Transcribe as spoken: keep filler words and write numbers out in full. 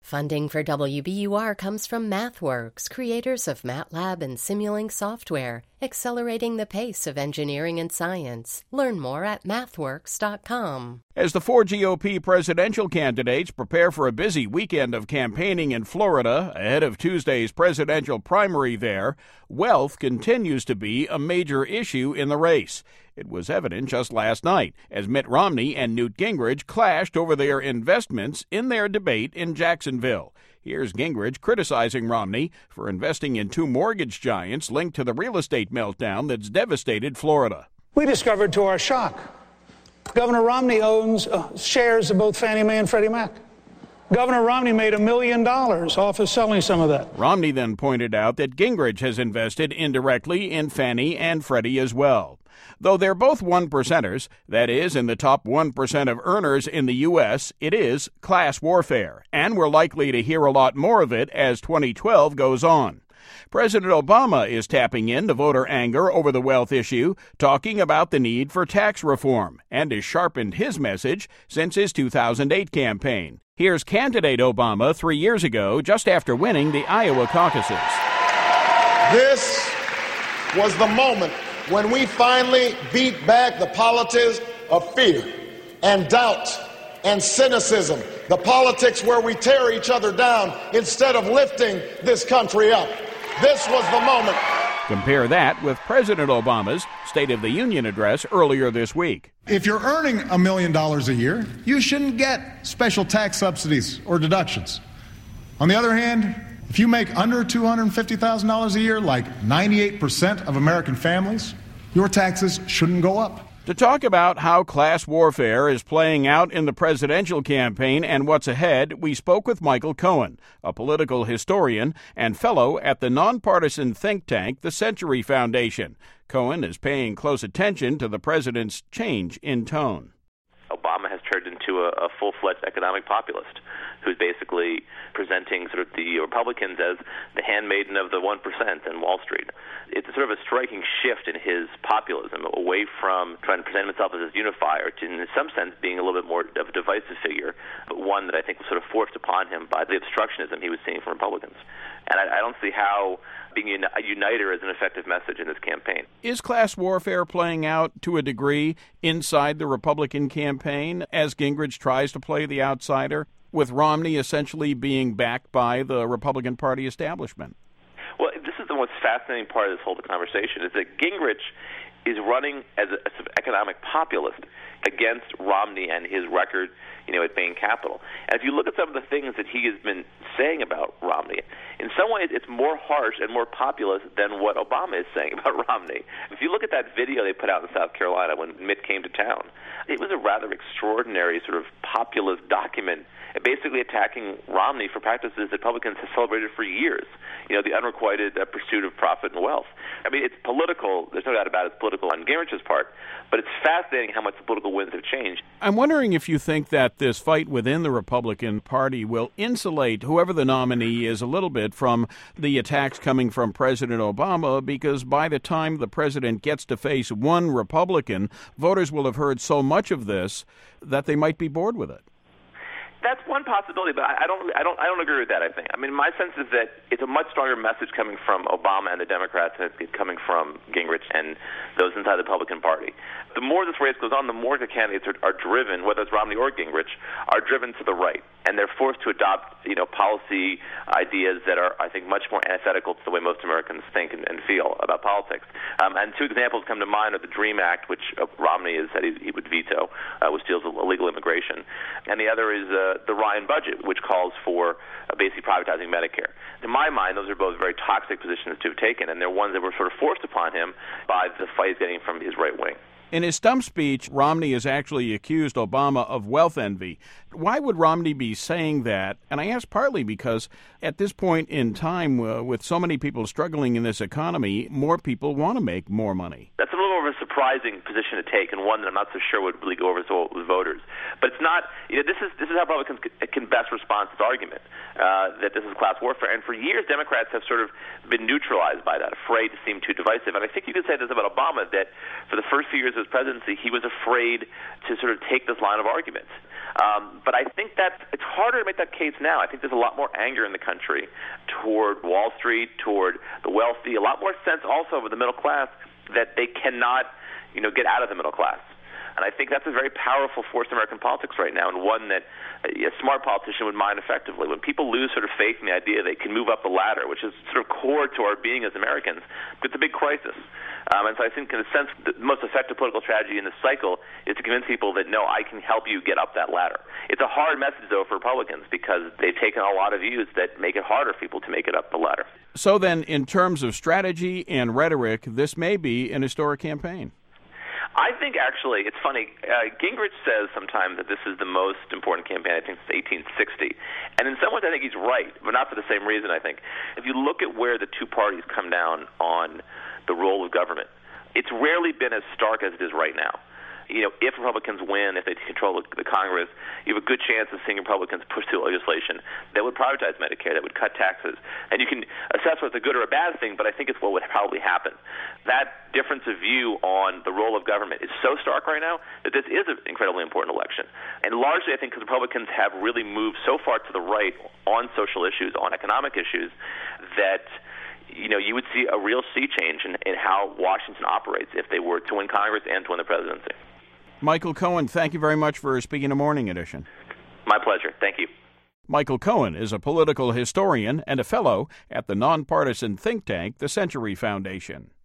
Funding for W B U R comes from MathWorks, creators of MATLAB and Simulink software, accelerating the pace of engineering and science. Learn more at mathworks dot com. As the four G O P presidential candidates prepare for a busy weekend of campaigning in Florida ahead of Tuesday's presidential primary there, wealth continues to be a major issue in the race. It was evident just last night as Mitt Romney and Newt Gingrich clashed over their investments in their debate in Jacksonville. Here's Gingrich criticizing Romney for investing in two mortgage giants linked to the real estate meltdown that's devastated Florida. We discovered to our shock, Governor Romney owns uh, shares of both Fannie Mae and Freddie Mac. Governor Romney made a million dollars off of selling some of that. Romney then pointed out that Gingrich has invested indirectly in Fannie and Freddie as well. Though they're both one-percenters, that is, in the top one percent of earners in the U S, it is class warfare, and we're likely to hear a lot more of it as twenty twelve goes on. President Obama is tapping into voter anger over the wealth issue, talking about the need for tax reform, and has sharpened his message since his two thousand eight campaign. Here's candidate Obama three years ago, just after winning the Iowa caucuses. This was the moment when we finally beat back the politics of fear and doubt and cynicism, the politics where we tear each other down instead of lifting this country up. This was the moment. Compare that with President Obama's State of the Union address earlier this week. If you're earning a million dollars a year, you shouldn't get special tax subsidies or deductions. On the other hand, if you make under two hundred fifty thousand dollars a year, like ninety-eight percent of American families, your taxes shouldn't go up. To talk about how class warfare is playing out in the presidential campaign and what's ahead, we spoke with Michael Cohen, a political historian and fellow at the nonpartisan think tank, the Century Foundation. Cohen is paying close attention to the president's change in tone. Obama has turned into a, a full-fledged economic populist who's basically presenting sort of the Republicans as the handmaiden of the one percent and Wall Street. It's sort of a striking shift in his populism, away from trying to present himself as a unifier to, in some sense, being a little bit more of a divisive figure, but one that I think was sort of forced upon him by the obstructionism he was seeing from Republicans. And I, I don't see how being a uniter is an effective message in this campaign. Is class warfare playing out to a degree inside the Republican campaign as Gingrich tries to play the outsider, with Romney essentially being backed by the Republican Party establishment? Well, this is the most fascinating part of this whole conversation, is that Gingrich is running as an economic populist against Romney and his record, you know, at Bain Capital. And if you look at some of the things that he has been saying about Romney, in some ways it's more harsh and more populist than what Obama is saying about Romney. If you look at that video they put out in South Carolina when Mitt came to town, it was a rather extraordinary sort of populist document, basically attacking Romney for practices that Republicans have celebrated for years. You know, the unrequited uh, pursuit of profit and wealth. I mean, it's political. There's no doubt about it. It's political on Gingrich's part. But it's fascinating how much the political winds have changed. I'm wondering if you think that this fight within the Republican Party will insulate whoever the nominee is a little bit from the attacks coming from President Obama, because by the time the president gets to face one Republican, voters will have heard so much of this that they might be bored with it. That's one possibility, but I don't, I don't, I don't agree with that. I think. I mean, my sense is that it's a much stronger message coming from Obama and the Democrats than it's coming from Gingrich and those inside the Republican Party. The more this race goes on, the more the candidates are, are driven, whether it's Romney or Gingrich, are driven to the right, and they're forced to adopt, you know, policy ideas that are, I think, much more antithetical to the way most Americans think and, and feel about politics. Um, and two examples come to mind are the DREAM Act, which uh, Romney has said he, he would veto, uh, which deals with illegal immigration, and the other is uh, the Ryan budget, which calls for uh, basically privatizing Medicare. To my mind, those are both very toxic positions to have taken, and they're ones that were sort of forced upon him by the fight he's getting from his right wing. In his stump speech, Romney has actually accused Obama of wealth envy. Why would Romney be saying that? And I ask partly because at this point in time, uh, with so many people struggling in this economy, more people want to make more money. That's a little of a surprising position to take, and one that I'm not so sure would really go over so well with voters. But it's not, you know, this is this is how Republicans can best respond to this argument, uh, that this is class warfare. And for years, Democrats have sort of been neutralized by that, afraid to seem too divisive. And I think you could say this about Obama, that for the first few years of his presidency, he was afraid to sort of take this line of argument. Um, but I think that it's harder to make that case now. I think there's a lot more anger in the country toward Wall Street, toward the wealthy, a lot more sense also of the middle class that they cannot, you know, get out of the middle class. And I think that's a very powerful force in American politics right now, and one that a smart politician would mine effectively. When people lose sort of faith in the idea they can move up the ladder, which is sort of core to our being as Americans, it's a big crisis. Um, and so I think, in a sense, the most effective political strategy in this cycle is to convince people that, no, I can help you get up that ladder. It's a hard message, though, for Republicans, because they've taken a lot of views that make it harder for people to make it up the ladder. So then, in terms of strategy and rhetoric, this may be an historic campaign. I think, actually, it's funny. Uh, Gingrich says sometimes that this is the most important campaign, I think, since eighteen sixty. And in some ways, I think he's right, but not for the same reason, I think. If you look at where the two parties come down on the role of government, it's rarely been as stark as it is right now. You know, if Republicans win, if they control the Congress, you have a good chance of seeing Republicans push through legislation that would privatize Medicare, that would cut taxes. And you can assess whether it's a good or a bad thing, but I think it's what would probably happen. That difference of view on the role of government is so stark right now that this is an incredibly important election. And largely, I think, because Republicans have really moved so far to the right on social issues, on economic issues, that you know, you would see a real sea change in, in how Washington operates if they were to win Congress and to win the presidency. Michael Cohen, thank you very much for speaking to Morning Edition. My pleasure. Thank you. Michael Cohen is a political historian and a fellow at the nonpartisan think tank, the Century Foundation.